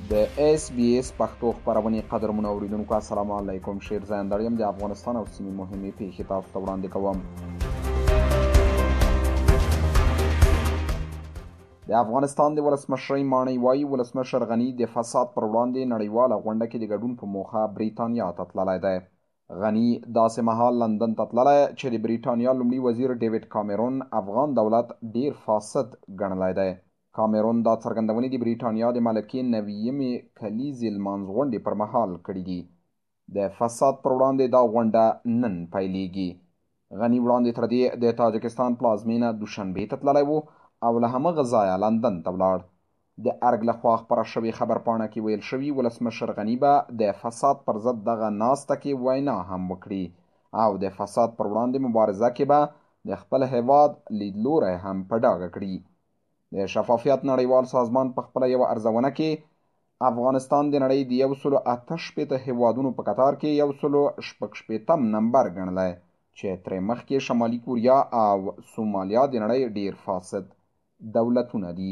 د اس بي اس پښتو خبرونې قدرمنو اوریدونکو السلام علیکم. شیرزای اندړ یم. د افغانستان او سیمې مهمې پیښې تاسو ته وړاندې کوم. د افغانستان د ولسمشرۍ ماڼۍ وایي ولسمشر غني د فساد پر وړاندې نړیواله غونډه کې د ګډون په موخه بریتانیا ته تللی دی. غني داسې مهال لندن ته تللی چې د بریتانیا لومړي وزیر ډیوډ کامرون افغان دولت ډیر فاسد ګڼلی دی. کامرون دا څرګندونې د بریتانیا د ملکې نویمې کلیزې لمانځ غونډې پر مهال کړي دي. د فساد پر وړاندې دا غونډه نن پیلیږي. غني وړاندې تر دې د تاجکستان پلازمینه دوشنبې ته تللی و او له همغه ځایه لندن ته ولاړ. د ارګ لخوا خپره شوې خبرپاڼه کې ویل شوي ولسمشر غني به د فساد پر ضد دغه ناسته کې وینا هم وکړي او د فساد پر وړاندې مبارزه کې به د خپل هیواد لیدلوری هم په ډاګه کړي. د شفافیت نړیوال سازمان په خپله یوه ارزونه کې افغانستان د نړۍ د 168 هیوادونو په قطار کې 166 نمبر ګڼلی چې ترې مخکې شمالي کوریا او سومالیا د نړۍ ډیر فاسد دولتونه دي.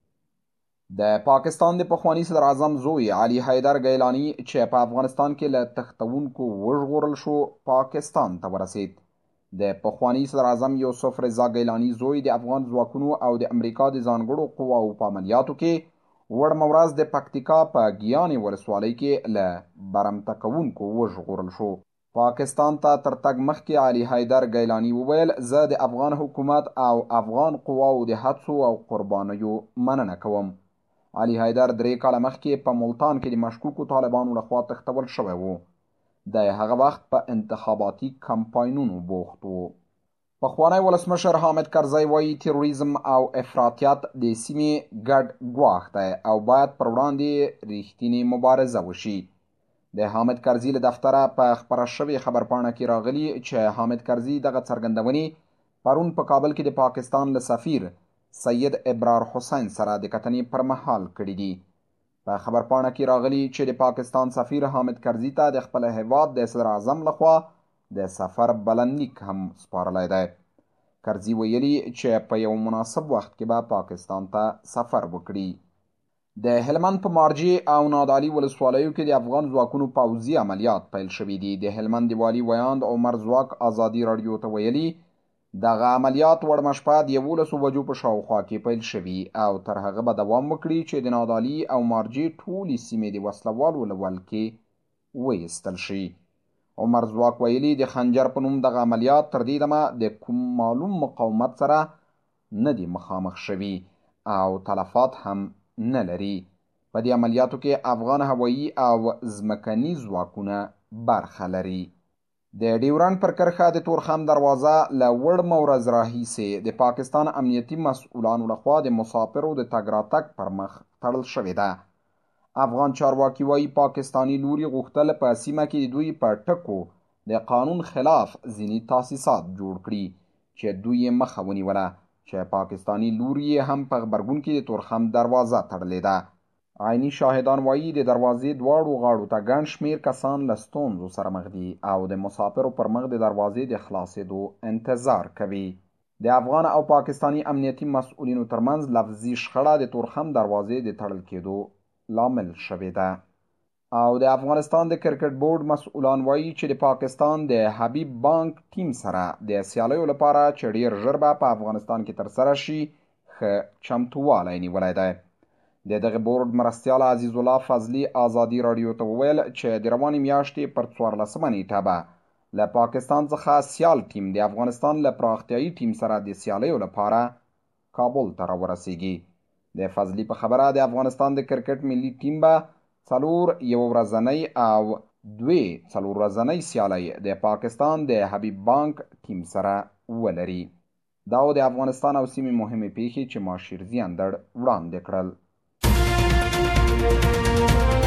د پاکستان د پخواني صدر اعظم زوی علي حیدر ګیلاني چې په افغانستان کې له تښتونکو وژغورل شو پاکستان ته ورسید. د پخواني صدر اعظم یوسف رضا ګیلاني زوی د افغان ځواکونو او د امریکا د ځانګړو قواو په عملیاتو کې وړمه ورځ د پکتیکا په ګیانې ولسوالۍ کې له برمته کوونکو وژغورل شو. پاکستان ته تر تګ مخکې علي حیدر ګیلاني وویل زه د افغان حکومت او افغان قواو د هڅو او قربانیو مننه کوم. علي حیدر 3 کاله مخکې په ملتان کې د مشکوکو طالبانو لخوا تښتول شوی و. د هغه وخت په انتخاباتي کمپاینونو بوخت و. پخوانی ولسمشر حامد کرزی وایي تروریزم او افراطیت د سیمې ګډ ګواښ دی او باید پر وړاندې ریښتینې مبارزه وشي. د حامد کرزي له دفتره په خپره شوې خبرپاڼه کې راغلي چې حامد کرزي دغه څرګندونې پرون په کابل کې د پاکستان له سفیر سید ابرار حسین سره د کتنې پر مهال کړي دي. په خبرپاڼه کې راغلي چې د پاکستان سفیر حامد کرزي ته د خپل هیواد د صدر اعظم لخوا د سفر بلنلیک هم سپارلی دی. کرزي ویلي چې په یو مناسب وخت کې به پاکستان ته سفر وکړي. د هلمند په مارجې او نادعلي ولسوالیو کې د افغان ځواکونو پوځي عملیات پیل شوي دي. د هلمند د والي ویاند عمر ځواک ازادي راډیو ته ویلي دغه عملیات وړمه شپه د 11 بجو په شاوخوا کې پیل شوي او تر هغه به دوام وکړي چې د نادعلي او مارجې ټولې سیمې د وسلوالو له ولکې وایستل شي. عمر ځواک ویلي د خنجر په نوم دغه عملیات تر دې دمه د کوم معلوم مقاومت سره نه دي مخامخ شوي او تلفات هم نه لري. په دې عملیاتو کې افغان هوایي او ځمکني ځواکونه برخه لري. د ډیورنډ پر کرښه د تورخم دروازه له وړمه ورځ راهیسې د پاکستان امنیتي مسؤلانو لخوا د مسافرو د تګ راتګ پر مخ تړل شوې ده. افغان چارواکي وایي پاکستاني لوري غوښتل په سیمه کې د دوی په ټکو د قانون خلاف ځینې تاسیسات جوړ کړي چې دوی یې مخه ونیوله چې پاکستاني لوري هم په غبرګون کې د تورخم دروازه تړلې ده. عیني شاهدان وایي د دروازې دواړو غاړو ته ګڼ شمېر کسان له ستونزو سره مخ دي او د مسافرو پر مخ د دروازې د خلاصېدو انتظار کوي. د افغان او پاکستاني امنیتي مسؤلینو ترمنځ لفظي شخړه د تورخم دروازې د تړل کېدو لامل شوې ده. او د افغانستان د کرکټ بورډ مسؤلان وایي چې د پاکستان د حبیب بانک ټیم سره د سیالیو لپاره چې ډیر ژر به په افغانستان کې ترسره شي ښه چمتووالی نیولی دی. د دغه بورډ مرستیال عزیز الله فضلي ازادي راډیو ته وویل چې د روانې میاشتې پر 14 نیټه به له پاکستان څخه سیال ټیم د افغانستان له پراختیایي ټیم سره د سیالیو لپاره کابل ته راورسیږي. د فضلي په خبره د افغانستان د کرکټ ملي ټیم به 4 یوه ورځنۍ او 2 4 ورځنۍ سیالۍ د پاکستان د حبیب بانک ټیم سره ولري. دا د افغانستان او سیمې مهمې پیښې چې ما شیرزي اندړ وړاندې کړل.